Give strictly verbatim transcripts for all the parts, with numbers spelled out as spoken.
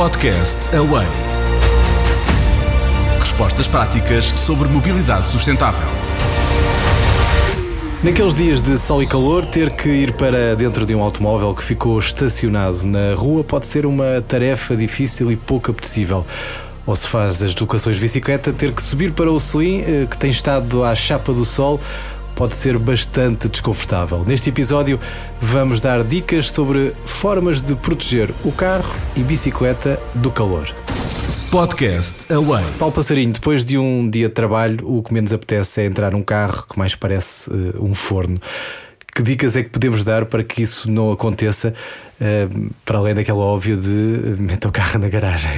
Podcast Away. Respostas práticas sobre mobilidade sustentável. Naqueles dias de sol e calor, ter que ir para dentro de um automóvel que ficou estacionado na rua pode ser uma tarefa difícil e pouco apetecível. Ou se faz as deslocações de bicicleta, ter que subir para o selim, que tem estado à chapa do sol, pode ser bastante desconfortável. Neste episódio vamos dar dicas sobre formas de proteger o carro e bicicleta do calor. Podcast Away. Paulo Passarinho, depois de um dia de trabalho, o que menos apetece é entrar num carro que mais parece uh, um forno. Que dicas é que podemos dar para que isso não aconteça, uh, para além daquela óbvia de uh, meter o carro na garagem?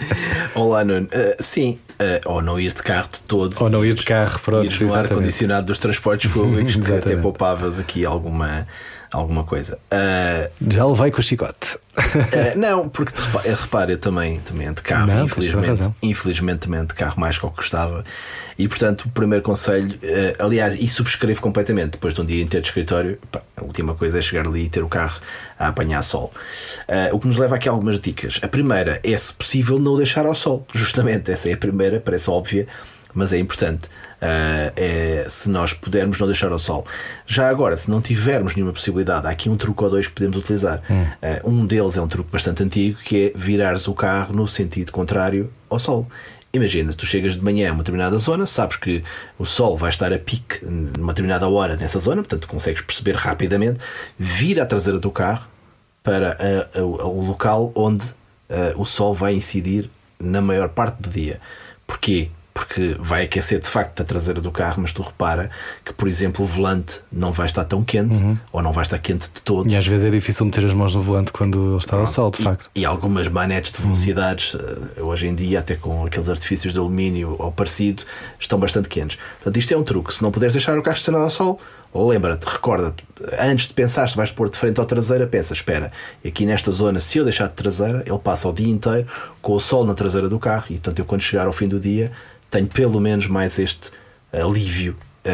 Olá, Nuno. Uh, sim, uh, ou não ir de carro de todo. Ou não ir de carro, pronto. Ir no ar-condicionado dos transportes públicos, que até poupavas aqui alguma, alguma coisa. Uh, Já levei com o chicote. Uh, não, porque repara, eu também, também ando de carro, não, infelizmente, infelizmente também ando de carro mais que o que gostava. E portanto, o primeiro conselho, uh, aliás, e subscrevo completamente, depois de um dia inteiro de escritório, pá, a última coisa é chegar ali e ter o carro a apanhar sol. Uh, o que nos leva aqui a algumas dicas. A primeira é, se possível, não deixar ao sol. Justamente, essa é a primeira, parece óbvia, mas é importante. Uh, é, se nós pudermos não deixar ao sol. Já agora, se não tivermos nenhuma possibilidade, há aqui um truque ou dois que podemos utilizar. Hum. Uh, um deles é um truque bastante antigo, que é virares o carro no sentido contrário ao sol. Imagina, se tu chegas de manhã a uma determinada zona, sabes que o sol vai estar a pique numa determinada hora nessa zona, portanto consegues perceber rapidamente, vira a traseira do carro para a, a, o local onde a, o sol vai incidir na maior parte do dia. Porquê? Porque vai aquecer de facto a traseira do carro, mas tu repara que, por exemplo, o volante não vai estar tão quente, uhum. ou não vai estar quente de todo. E às vezes é difícil meter as mãos no volante quando ele está ao sol, de e, facto. E algumas manetes de velocidades, uhum. hoje em dia, até com aqueles artifícios de alumínio ou parecido, estão bastante quentes. Portanto, isto é um truque. Se não puderes deixar o carro estacionado ao sol, lembra-te, recorda-te, antes de pensar se vais pôr de frente à traseira, pensa, espera, aqui nesta zona, se eu deixar de traseira, ele passa o dia inteiro com o sol na traseira do carro, e portanto eu, quando chegar ao fim do dia, tenho pelo menos mais este alívio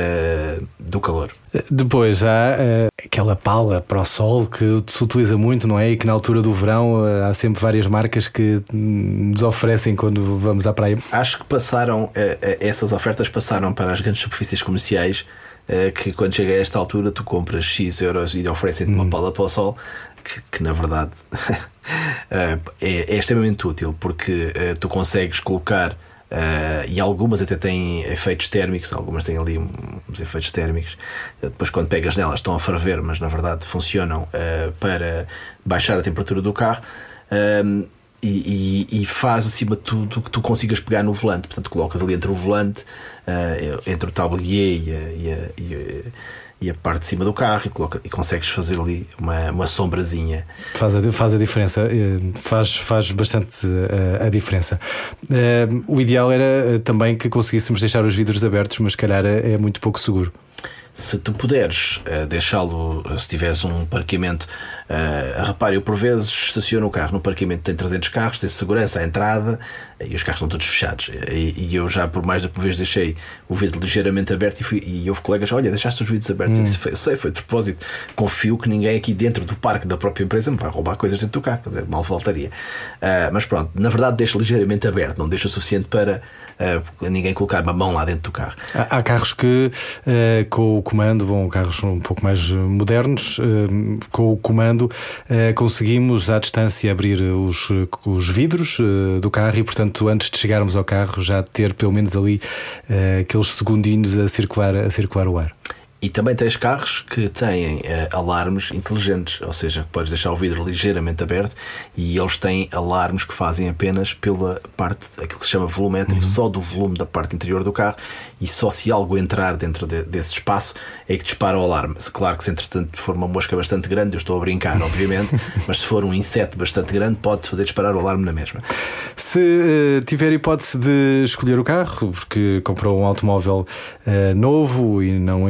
uh, do calor. Depois há uh, aquela pala para o sol que se utiliza muito, não é? E que na altura do verão uh, há sempre várias marcas que nos oferecem quando vamos à praia. Acho que passaram, uh, uh, essas ofertas passaram para as grandes superfícies comerciais, uh, que quando chega a esta altura tu compras X euros e oferecem-te hum. uma pala para o sol, que, que na verdade uh, é, é extremamente útil, porque uh, tu consegues colocar. Uh, e algumas até têm efeitos térmicos, algumas têm ali uns efeitos térmicos. Depois, quando pegas nelas, estão a ferver, mas na verdade funcionam uh, para baixar a temperatura do carro, uh, e, e, e faz acima de tudo que tu consigas pegar no volante. Portanto, colocas ali entre o volante, uh, entre o tablier e a, e a, e a e a parte de cima do carro, e, coloca, e consegues fazer ali uma, uma sombrazinha. Faz a, faz a diferença, faz, faz bastante a, a diferença. Uh, o ideal era também que conseguíssemos deixar os vidros abertos, mas se calhar é muito pouco seguro. Se tu puderes uh, deixá-lo, se tiveres um parqueamento, uh, repare, eu por vezes estaciono o carro no parqueamento, tem trezentos carros, tem segurança à entrada e os carros estão todos fechados, e, e eu já por mais do que uma vez deixei o vidro ligeiramente aberto, e, fui, e houve colegas, olha, deixaste os vidros abertos. Hum. Eu, eu sei, foi de propósito, confio que ninguém aqui dentro do parque da própria empresa me vai roubar coisas dentro do carro, quer dizer, mal voltaria. Uh, mas pronto, na verdade deixa ligeiramente aberto, não deixa o suficiente para uh, ninguém colocar uma mão lá dentro do carro. Há, há carros que uh, com o comando, bom, carros um pouco mais modernos, uh, com o comando uh, conseguimos à distância abrir os, os vidros uh, do carro, e portanto antes de chegarmos ao carro já ter pelo menos ali uh, aqueles segundinhos a circular, a circular o ar. E também tens carros que têm uh, alarmes inteligentes, ou seja, que podes deixar o vidro ligeiramente aberto e eles têm alarmes que fazem apenas pela parte, aquilo que se chama volumétrico, uhum. só do volume da parte interior do carro, e só se algo entrar dentro de, desse espaço é que dispara o alarme. Claro que se entretanto for uma mosca bastante grande, eu estou a brincar obviamente, mas se for um inseto bastante grande, pode fazer disparar o alarme na mesma. Se uh, tiver hipótese de escolher o carro, porque comprou um automóvel uh, novo e não em segunda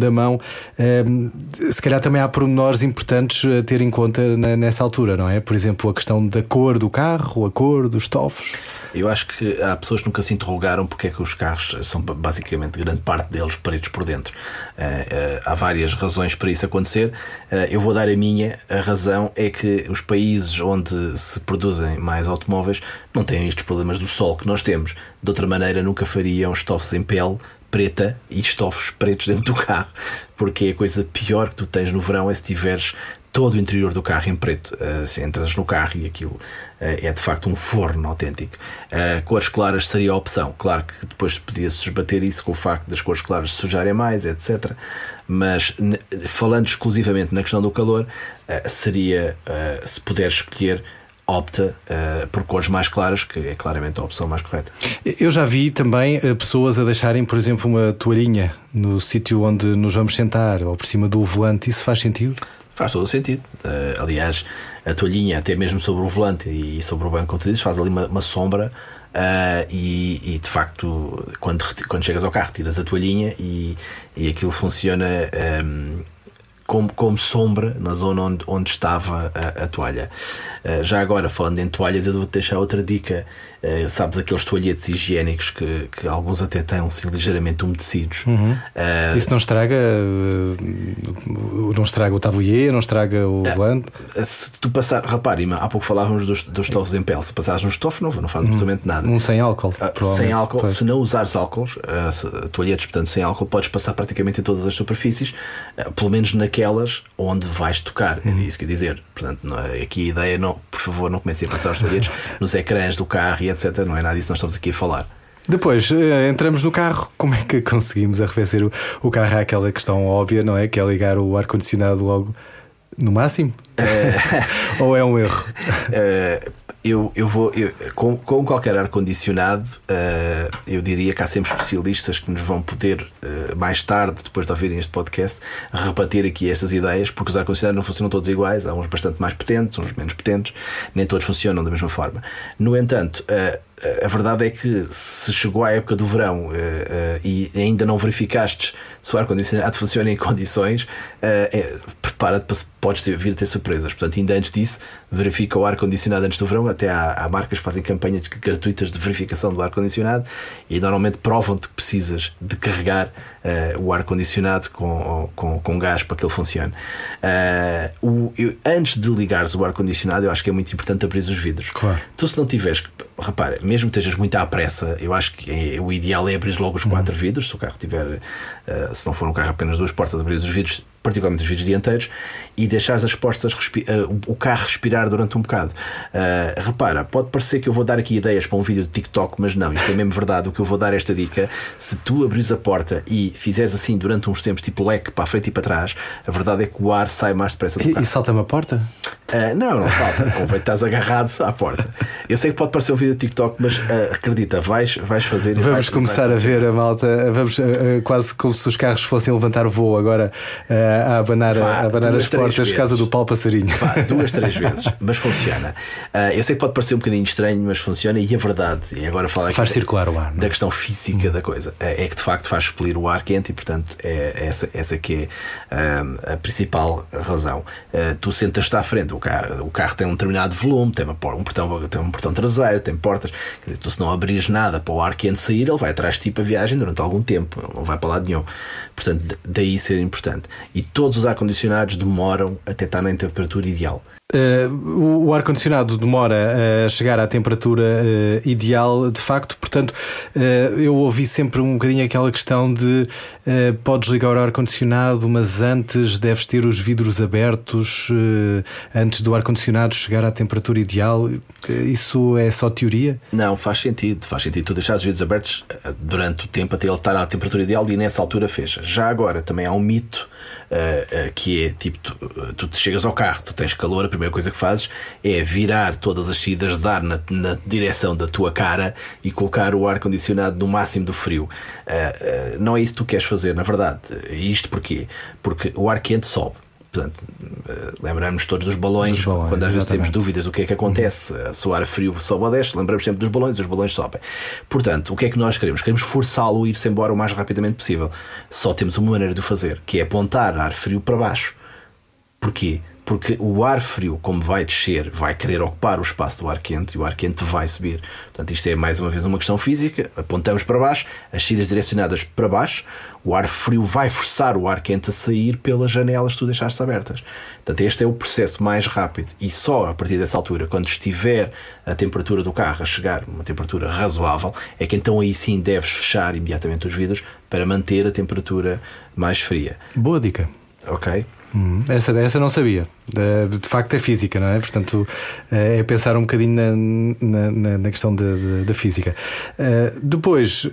segunda mão. Se calhar também há pormenores importantes a ter em conta nessa altura, não é? Por exemplo, a questão da cor do carro, a cor dos estofos. Eu acho que há pessoas que nunca se interrogaram porque é que os carros são basicamente grande parte deles pretos por dentro. Uh, uh, há várias razões para isso acontecer. Uh, eu vou dar a minha. A razão é que os países onde se produzem mais automóveis não têm estes problemas do sol que nós temos. De outra maneira, nunca fariam estofos em pele preta e estofos pretos dentro do carro, porque a coisa pior que tu tens no verão é se tiveres todo o interior do carro em preto. Uh, se entras no carro e aquilo uh, é de facto um forno autêntico. Uh, cores claras seria a opção. Claro que depois podia-se esbater isso com o facto das cores claras se sujarem mais, etcétera. Mas n- falando exclusivamente na questão do calor, uh, seria, uh, se puder escolher, opta uh, por cores mais claras, que é claramente a opção mais correta. Eu já vi também uh, pessoas a deixarem, por exemplo, uma toalhinha no sítio onde nos vamos sentar ou por cima do volante. Isso faz sentido? Faz todo o sentido. Uh, aliás, a toalhinha, até mesmo sobre o volante e sobre o banco, como tu dizes, faz ali uma, uma sombra. Uh, e, e de facto, quando, quando chegas ao carro, tiras a toalhinha e, e aquilo funciona um, como, como sombra na zona onde, onde estava a, a toalha. Uh, já agora, falando em toalhas, eu vou-te deixar outra dica. Uh, sabes aqueles toalhetes higiênicos que, que alguns até têm assim, ligeiramente umedecidos. Uhum. Uh, Isso não estraga uh, não estraga o tabulier, não estraga o volante? Uh, se tu passar, repare, há pouco falávamos dos, dos estofos em pele. Se passares no estofo, não, não faz absolutamente nada. Um sem álcool. Uh, sem álcool, pois. Se não usares álcools, uh, se, toalhetes, portanto, sem álcool, podes passar praticamente em todas as superfícies, uh, pelo menos naquelas onde vais tocar. Uhum. É isso que eu ia dizer. Portanto, não, aqui a ideia, não, por favor, não comecem a passar os toalhetes nos ecrãs do carro e etcétera. Não é nada disso que nós estamos aqui a falar. Depois entramos no carro. Como é que conseguimos arrefecer o, o carro? Àquela questão óbvia, não é? Que é ligar o ar-condicionado logo no máximo? Uh... Ou é um erro? Uh... Eu, eu vou eu, com, com qualquer ar-condicionado, uh, eu diria que há sempre especialistas que nos vão poder, uh, mais tarde, depois de ouvirem este podcast, rebater aqui estas ideias, porque os ar-condicionados não funcionam todos iguais. Há uns bastante mais potentes, uns menos potentes, nem todos funcionam da mesma forma. No entanto, uh, a verdade é que se chegou à época do verão uh, uh, e ainda não verificaste se o ar-condicionado funciona em condições, uh, é, prepara-te para podes ter, vir a ter surpresas. Portanto, ainda antes disso, verifica o ar-condicionado antes do verão. Até há, há marcas que fazem campanhas gratuitas de verificação do ar-condicionado e normalmente provam-te que precisas de carregar uh, o ar-condicionado com, com, com gás para que ele funcione. Uh, o, eu, antes de ligares o ar-condicionado, eu acho que é muito importante abrir os vidros. Claro. Tu, se não tiveres, repara, mesmo que estejas muito à pressa, eu acho que é, o ideal é abrir logo os quatro uhum. vidros. Se o carro tiver, uh, se não for um carro apenas duas portas, abrir os vidros, particularmente os vidros dianteiros, e deixares as portas respi- uh, o carro respirar durante um bocado. Uh, repara, pode parecer que eu vou dar aqui ideias para um vídeo de TikTok, mas não, isto é mesmo verdade. O que eu vou dar esta dica: se tu abris a porta e fizeres assim durante uns tempos, tipo leque para a frente e para trás, a verdade é que o ar sai mais depressa do e, carro. E salta-me a porta? Uh, não, não salta. Convém estás agarrado à porta. Eu sei que pode parecer um vídeo de TikTok, mas uh, acredita, vais, vais fazer. Vamos vais, começar vais a ver a malta, vamos, uh, quase como se os carros fossem levantar voo agora, uh, a abanar, Vá, a abanar as portas por causa do pau passarinho. Vá, duas, três vezes, mas funciona. Uh, eu sei que pode parecer um bocadinho estranho, mas funciona. E a verdade, e agora falar aqui faz da, circular o ar, da questão física hum. da coisa, é, é que de facto faz expelir o ar quente e, portanto, é essa, essa que é um, a principal razão. Uh, tu sentas-te à frente, o carro, o carro tem um determinado volume, tem, uma, um portão, tem um portão traseiro, tem portas. Quer dizer, tu, se não abrires nada para o ar quente sair, ele vai atrás de ti para a viagem durante algum tempo, ele não vai para lado nenhum. Portanto, daí ser importante. E todos os ar-condicionados demoram até estar na temperatura ideal. Uh, o, o ar-condicionado demora a chegar à temperatura uh, ideal, de facto. Portanto, uh, eu ouvi sempre um bocadinho aquela questão de uh, podes ligar o ar-condicionado, mas antes deves ter os vidros abertos uh, antes do ar-condicionado chegar à temperatura ideal. Isso é só teoria? Não, faz sentido. Faz sentido tu deixar os vidros abertos durante o tempo até ele estar à temperatura ideal e nessa altura fecha. Já agora também há um mito Uh, uh, que é tipo, tu, uh, tu te chegas ao carro, tu tens calor, a primeira coisa que fazes é virar todas as saídas de ar na, na direção da tua cara e colocar o ar-condicionado no máximo do frio. Uh, uh, não é isso que tu queres fazer, na verdade. Isto porquê? Porque o ar quente sobe. Portanto, lembramos todos dos balões, dos balões quando às vezes temos dúvidas do que é que acontece, uhum. se o ar frio sobe ou desce, lembramos sempre dos balões, os balões sobem. Portanto, o que é que nós queremos? Queremos forçá-lo a ir-se embora o mais rapidamente possível. Só temos uma maneira de o fazer, que é apontar ar frio para baixo. Porquê? Porque o ar frio, como vai descer, vai querer ocupar o espaço do ar quente e o ar quente vai subir. Portanto, isto é mais uma vez uma questão física. Apontamos para baixo, as saídas direcionadas para baixo, o ar frio vai forçar o ar quente a sair pelas janelas que tu deixaste abertas. Portanto, este é o processo mais rápido. E só a partir dessa altura, quando estiver a temperatura do carro a chegar a uma temperatura razoável, é que então aí sim deves fechar imediatamente os vidros para manter a temperatura mais fria. Boa dica. Ok? Hum, essa, essa não sabia. De facto é física, não é? Portanto, é pensar um bocadinho na, na, na questão da física. Depois,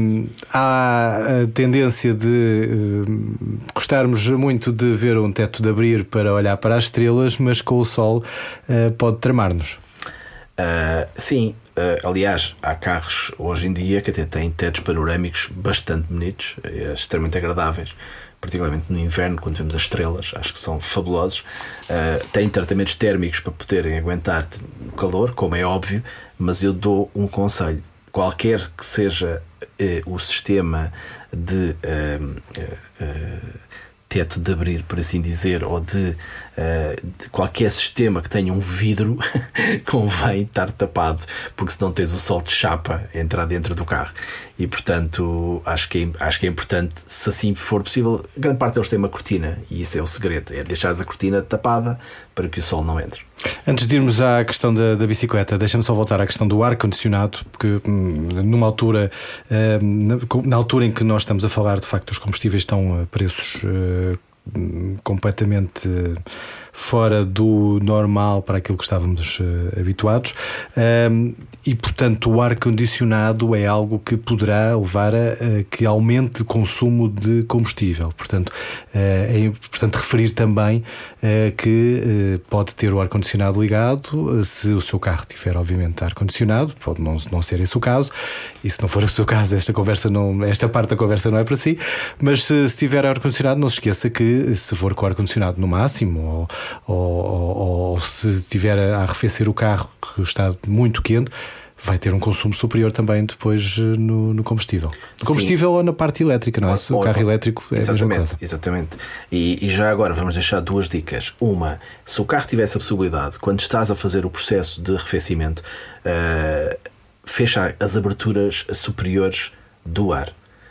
há a tendência de gostarmos muito de ver um teto de abrir para olhar para as estrelas, mas com o sol pode tramar-nos. Uh, sim, uh, aliás, há carros hoje em dia que até têm tetos panorâmicos bastante bonitos, extremamente agradáveis. Particularmente no inverno, quando vemos as estrelas, acho que são fabulosos. Uh, têm tratamentos térmicos para poderem aguentar o calor, como é óbvio, mas eu dou um conselho: qualquer que seja uh, o sistema de, uh, uh, uh, teto de abrir, por assim dizer, ou de, uh, de qualquer sistema que tenha um vidro, convém estar tapado, porque senão tens o sol de chapa a entrar dentro do carro. E portanto acho que, é, acho que é importante, se assim for possível. Grande parte deles tem uma cortina, e isso é o segredo, é deixares a cortina tapada para que o sol não entre. Antes de irmos à questão da, da bicicleta, deixa-me só voltar à questão do ar-condicionado, porque numa altura, na altura em que nós estamos a falar, de facto os combustíveis estão a preços completamente fora do normal para aquilo que estávamos uh, habituados, um, e portanto o ar-condicionado é algo que poderá levar a, a que aumente o consumo de combustível. Portanto, uh, é importante referir também uh, que uh, pode ter o ar-condicionado ligado, uh, se o seu carro tiver obviamente ar-condicionado, pode não, não ser esse o caso, e se não for o seu caso, esta, conversa não, esta parte da conversa não é para si. Mas se, se tiver ar-condicionado, não se esqueça que se for com o ar-condicionado no máximo, ou Ou, ou, ou se estiver a arrefecer o carro que está muito quente, vai ter um consumo superior também depois no, no combustível. No combustível Sim. ou na parte elétrica, não é? Se o carro elétrico é exatamente, a mesma coisa. Exatamente. E, e já agora vamos deixar duas dicas. Uma, se o carro tivesse a possibilidade, quando estás a fazer o processo de arrefecimento, uh, fecha as aberturas superiores do ar.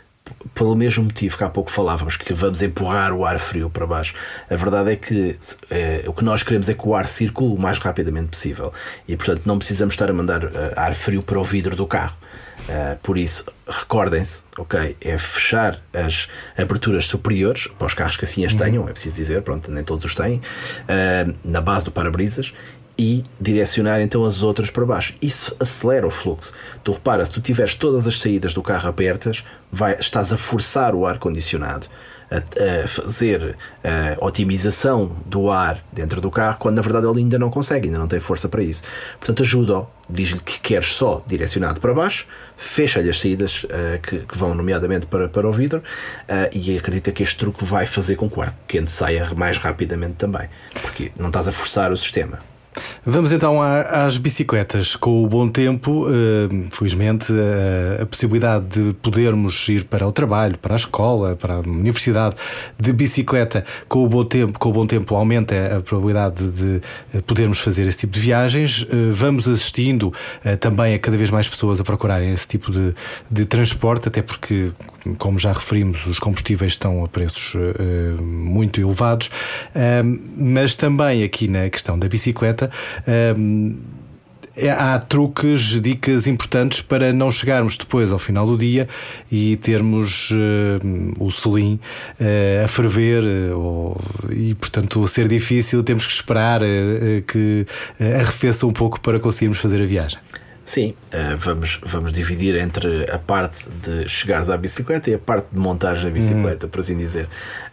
Pelo mesmo motivo que há pouco falávamos, que vamos empurrar o ar frio para baixo. A verdade é que é, o que nós queremos é que o ar circule o mais rapidamente possível, e portanto não precisamos estar a mandar uh, ar frio para o vidro do carro. Uh, por isso, recordem-se, ok, é fechar as aberturas superiores para os carros que assim as tenham, é preciso dizer, pronto, nem todos os têm, uh, na base do para-brisas, e direcionar então as outras para baixo. Isso acelera o fluxo. Tu repara, se tu tiveres todas as saídas do carro abertas, vai, estás a forçar o ar-condicionado a, a fazer a otimização do ar dentro do carro, quando na verdade ele ainda não consegue, ainda não tem força para isso. Portanto, ajuda-o, diz-lhe que queres só direcionado para baixo, fecha-lhe as saídas uh, que, que vão nomeadamente para, para o vidro, uh, e acredita que este truque vai fazer com que o ar quente saia mais rapidamente também, porque não estás a forçar o sistema. Vamos então às bicicletas. Com o bom tempo, felizmente, a possibilidade de podermos ir para o trabalho, para a escola, para a universidade de bicicleta, com o bom tempo, com o bom tempo aumenta a probabilidade de podermos fazer esse tipo de viagens. Vamos assistindo também a cada vez mais pessoas a procurarem esse tipo de, de transporte, até porque, como já referimos, os combustíveis estão a preços uh, muito elevados, uh, mas também aqui na questão da bicicleta uh, há truques, dicas importantes para não chegarmos depois ao final do dia e termos uh, o selim uh, a ferver uh, e portanto ser difícil, temos que esperar uh, que uh, arrefeça um pouco para conseguirmos fazer a viagem. Sim, uh, vamos, vamos dividir entre a parte de chegares à bicicleta e a parte de montares a bicicleta, hum. por assim dizer.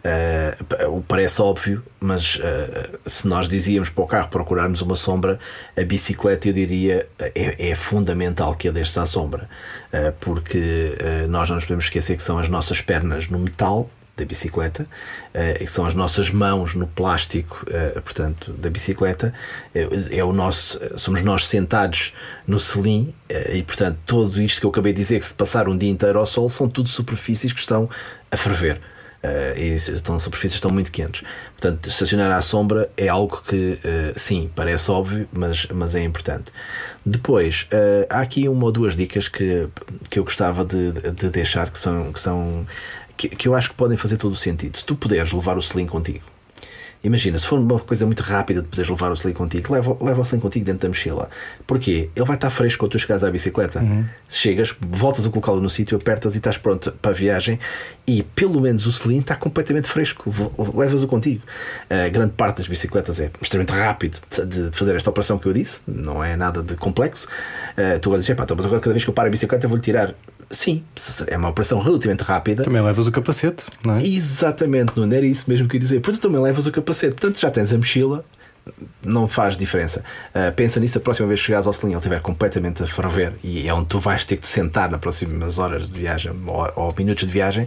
Uh, parece óbvio, mas uh, se nós dizíamos para o carro procurarmos uma sombra, a bicicleta, eu diria, é, é fundamental que a deixes à sombra, uh, porque uh, nós não nos podemos esquecer que são as nossas pernas no metal, da bicicleta, uh, que são as nossas mãos no plástico, uh, portanto, da bicicleta. É, é o nosso, somos nós sentados no selim, uh, e portanto tudo isto que eu acabei de dizer, que se passar um dia inteiro ao sol, são tudo superfícies que estão a ferver. Uh, e estão, superfícies estão muito quentes. Portanto, estacionar à sombra é algo que, uh, sim, parece óbvio, mas, mas é importante. Depois, uh, há aqui uma ou duas dicas que, que eu gostava de, de deixar, que são, que, são que, que eu acho que podem fazer todo o sentido. Se tu puderes levar o selim contigo, imagina, se for uma coisa muito rápida de poderes levar o selim contigo, leva, leva o selim contigo dentro da mochila. Porquê? Ele vai estar fresco quando tu chegares à bicicleta. Uhum. Chegas, voltas a colocá-lo no sítio, apertas e estás pronto para a viagem, e pelo menos o selim está completamente fresco. Levas-o contigo. A grande parte das bicicletas é extremamente rápido de fazer esta operação que eu disse, não é nada de complexo. Uh, tu agora dizes, pá, mas agora cada vez que eu paro a bicicleta vou-lhe tirar. Sim, é uma operação relativamente rápida. Também levas o capacete, não é? Exatamente, não era isso mesmo que eu ia dizer. Portanto, também levas o capacete. Portanto, já tens a mochila, não faz diferença. Uh, pensa nisso a próxima vez que chegares ao selim, ele estiver completamente a ferver, e é onde tu vais ter que te sentar nas próximas horas de viagem ou, ou minutos de viagem.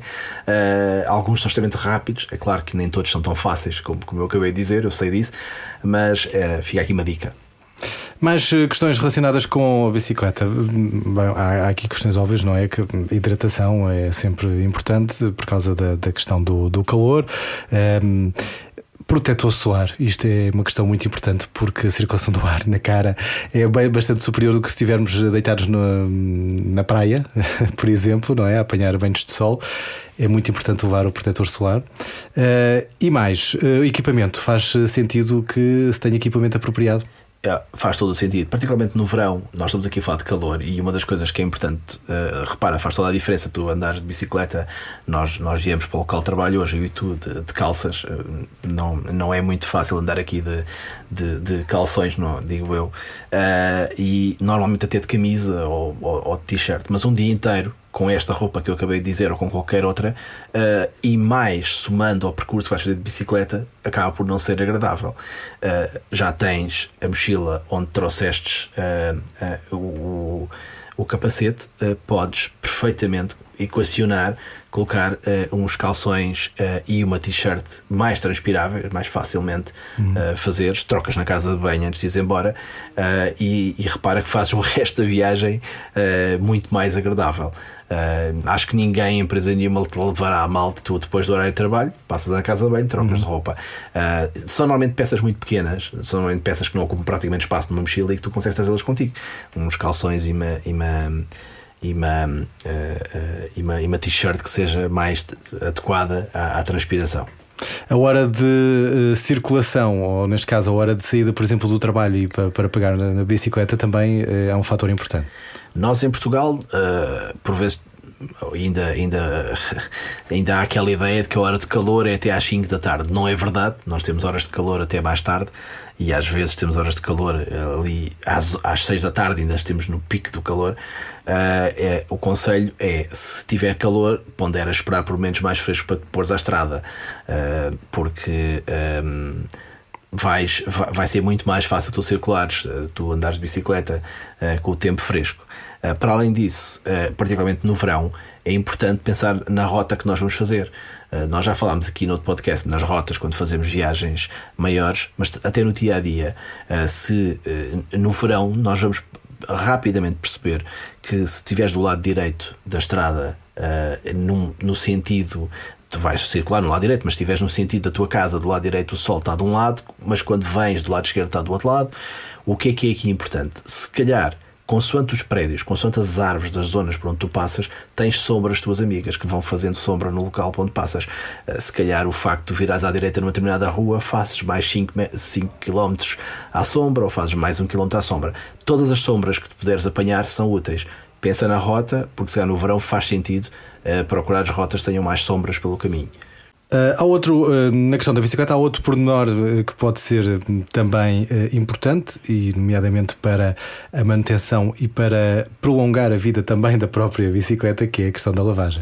Uh, alguns são extremamente rápidos. É claro que nem todos são tão fáceis como, como eu acabei de dizer, eu sei disso, mas uh, fica aqui uma dica. Mais questões relacionadas com a bicicleta. Bem, há, há aqui questões óbvias, não é? Que a hidratação é sempre importante por causa da, da questão do, do calor. Um, Protetor solar, isto é uma questão muito importante, porque a circulação do ar na cara é bem, bastante superior do que se estivermos deitados no, na praia, por exemplo, não é? A apanhar banhos de sol. É muito importante levar o protetor solar. Uh, e mais, uh, equipamento. Faz sentido que se tenha equipamento apropriado? É, faz todo o sentido, particularmente no verão. Nós estamos aqui a falar de calor, e uma das coisas que é importante, uh, repara, faz toda a diferença tu andares de bicicleta. Nós, nós viemos para o local de trabalho hoje, eu e tu, de, de calças. Uh, não, não é muito fácil andar aqui de, de, de calções, não, digo eu, uh, e normalmente até de camisa ou, ou, ou de t-shirt, mas um dia inteiro com esta roupa que eu acabei de dizer ou com qualquer outra, uh, e mais somando ao percurso que vais fazer de bicicleta, acaba por não ser agradável. Uh, já tens a mochila onde trouxestes uh, uh, o, o capacete, uh, podes perfeitamente equacionar, colocar uh, uns calções uh, e uma t-shirt mais transpiráveis, mais facilmente uhum. uh, fazeres, trocas na casa de banho antes de ir embora, uh, e, e repara que fazes o resto da viagem uh, muito mais agradável. Uh, acho que ninguém, empresa nenhuma, te levará a mal de tu depois do horário de trabalho, passas na casa de banho, trocas uhum. de roupa. Uh, são normalmente peças muito pequenas, são normalmente peças que não ocupam praticamente espaço numa mochila e que tu consegues trazê-las contigo. Uns calções e uma, e uma, e uma, uh, uh, e uma, e uma t-shirt que seja mais adequada à, à transpiração. A hora de uh, circulação, ou neste caso a hora de saída, por exemplo, do trabalho e para, para pegar na, na bicicleta, também uh, é um fator importante. Nós em Portugal, uh, por vezes, ainda, ainda, ainda há aquela ideia de que a hora de calor é até às cinco da tarde. Não é verdade, nós temos horas de calor até mais tarde, e às vezes temos horas de calor ali às, às seis da tarde, ainda estamos no pico do calor. Uh, é, o conselho é, se tiver calor, pondera esperar por menos mais fresco para te pôres à estrada, uh, porque um, vais, vai, vai ser muito mais fácil tu circulares, uh, tu andares de bicicleta uh, com o tempo fresco. Uh, para além disso, uh, particularmente no verão, é importante pensar na rota que nós vamos fazer. Uh, nós já falámos aqui no outro podcast nas rotas quando fazemos viagens maiores, mas até no dia a dia, uh, se uh, no verão nós vamos rapidamente perceber que se estiveres do lado direito da estrada, uh, num, no sentido, tu vais circular no lado direito, mas se estiveres no sentido da tua casa, do lado direito o sol está de um lado, mas quando vens do lado esquerdo está do outro lado. O que é que é aqui importante? Se calhar, consoante os prédios, consoante as árvores das zonas por onde tu passas, tens sombras tuas amigas que vão fazendo sombra no local por onde passas. Se calhar o facto de virás à direita numa determinada rua, fazes mais cinco quilómetros à sombra, ou fazes mais um quilómetro à sombra. Todas as sombras que tu puderes apanhar são úteis. Pensa na rota, porque se calhar no verão faz sentido uh, procurar as rotas que tenham mais sombras pelo caminho. Uh, há outro, uh, na questão da bicicleta, há outro pormenor uh, que pode ser uh, também uh, importante, e nomeadamente para a manutenção e para prolongar a vida também da própria bicicleta, que é a questão da lavagem.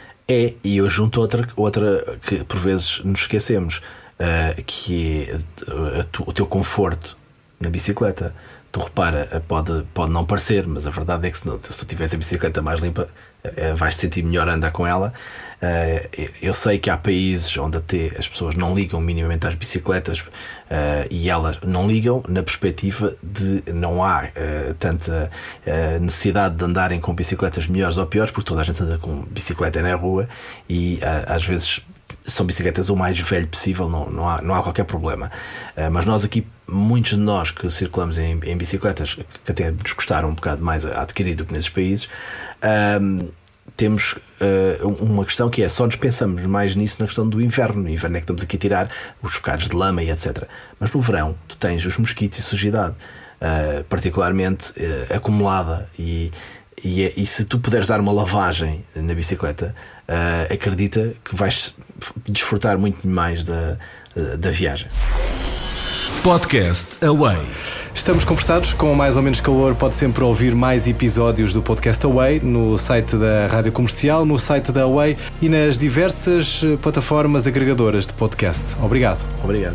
É, e eu junto outra, outra que por vezes nos esquecemos, uh, que é tu, o teu conforto na bicicleta. Tu repara, pode, pode não parecer, mas a verdade é que se, não, se tu tiveres a bicicleta mais limpa, uh, vais te sentir melhor a andar com ela. Uh, eu sei que há países onde até as pessoas não ligam minimamente às bicicletas, uh, e elas não ligam na perspectiva de não há uh, tanta uh, necessidade de andarem com bicicletas melhores ou piores, porque toda a gente anda com bicicleta na rua e uh, às vezes são bicicletas o mais velho possível, não, não, há, não há qualquer problema. Uh, mas nós aqui, muitos de nós que circulamos em, em bicicletas que até nos custaram um bocado mais a adquirir do que nesses países, uh, temos uh, uma questão que é, só nos pensamos mais nisso na questão do inverno. No inverno é que estamos aqui a tirar os bocados de lama e etcétera. Mas no verão tu tens os mosquitos e sujidade, uh, particularmente uh, acumulada, e, e, e se tu puderes dar uma lavagem na bicicleta, uh, acredita que vais desfrutar muito mais da, da viagem. Podcast Away. Estamos conversados. Com mais ou menos calor, pode sempre ouvir mais episódios do Podcast Away no site da Rádio Comercial, no site da Away e nas diversas plataformas agregadoras de podcast. Obrigado. Obrigado.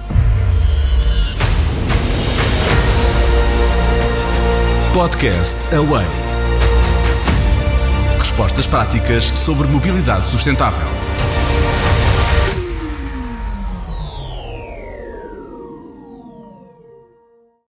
Podcast Away. Respostas práticas sobre mobilidade sustentável.